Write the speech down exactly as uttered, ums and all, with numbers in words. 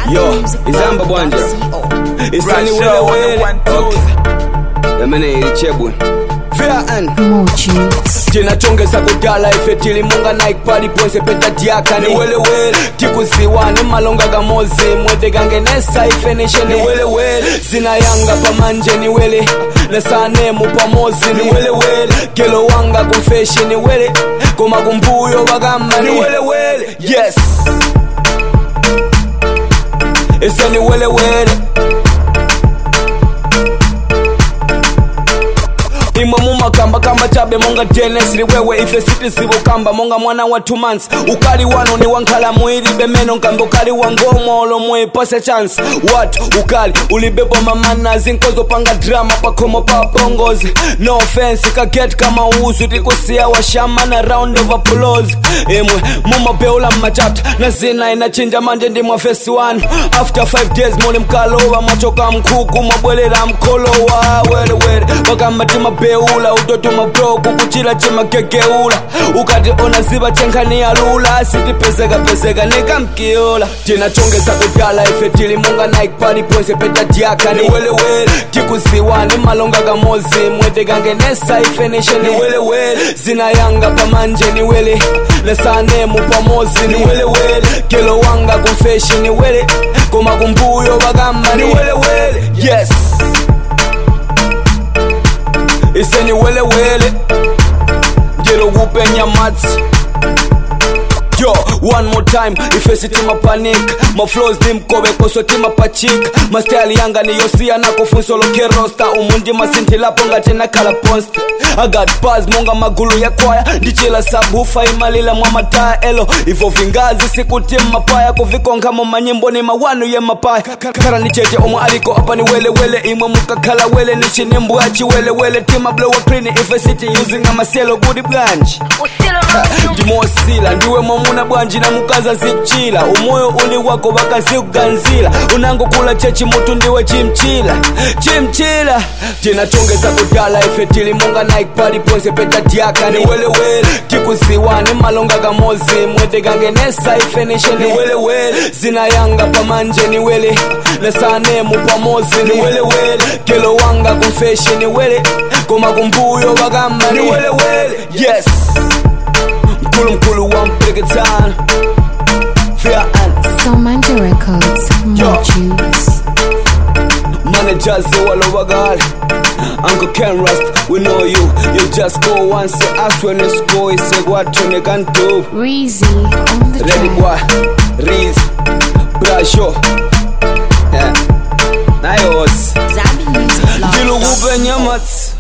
Yo, izamba bwanja. Isani wele wele. Okay. Yamene ilichebwe. Fair and Mochi. Tina chonge sa kudala ifetili munga Nike pali ponse peta diaka ni wele wele. Tikuziwa ni malonga gamozi mwede gange nesa ifenishe ni wele wele. Zina yanga pa manje ni wele. Nesane mupa mozi ni wele wele. Kelo wanga kumfeshi ni wele. Kuma kumbuyo wagamba ni wele wele. Yes. Isani wele wele. Imwe muma kamba kamba chabe monga Dennis liwewe ife city sibo kamba monga mwana wa two months ukali wano ni wankala muiri bemeno nkambo ukali wangomo olo mwe pose chance what ukali ulibebo mamana zinkozo panga drama pakomo pa pongozi no offense ka get kama uzu tikusia wa shama na round of applause imwe muma beula machapta na zina inachinja manje ndi mwa face one after five days mole mkalowa machoka mkuku mabwelera mkolo wa wele wele wakama tima beula utoto mabroku kuchila chima kekeula ukati ona ziba chenkani ya lula siti peseka peseka nika mkiola tina chongesa kudala ifetili munga Nike pali ponse peta diaka ni wele wele tikuziwa ni malonga gamozi mwete gange nesa ifenishe ni wele wele zina yanga pa manje ni wele nesane mupa mozi ni wele wele kelo wanga kumfeshi ni wele kuma kumbuyo wagamba ni wele wele yes. Iseni wele wele Jero gupe nyamats Yo, one more time Ifesi tima panic Ma flows ni mkobe koso tima pachik Ma style yanga ni yosia na kufunso loke rosta Umundi masinti lapo ngate na kala ponste I got buzz monga magulu ya kwaya Ndichila sabufa imalila mwamataya elo Ivo vingazi siku tima paya Kuvikonga mama nyimbo ni mawanu ye mapaya Kara ni cheche omo aliko apa ni wele wele Imwe muka kala wele nishi nimbu achi wele wele Tima blow a clean Ife city using a maselo goody blanche Dimo sila ndiwe mamuna bwanji na mukaza zikchila Umoyo uli wako waka zikuganzila Unango kula chechi mutu ndiwe chimchila Chimchila Tina chongesa kudala ifetili munga Nike pali ponse peta diaka ni wele wele Tikuziwa ni malonga gamozi mwete gange nesa ifenishe ni wele wele Zina yanga pa manje ni wele Nesane mupa mozi ni wele wele Kelo wanga kumfeshi ni wele Kuma kumbuyo wagamba ni wele wele yes. Mkulu mkulu wa mpreketana Fair and Somanja Records. Mochis. Managers they walo wagali Uncle Ken Rust, we know you You just go once, you ask when you score You say what you can do Reezy on the Ready track. boy, Reez, Brasho Yeah, Nayos Zabi Music Vlogs. Jilu gupe nyamats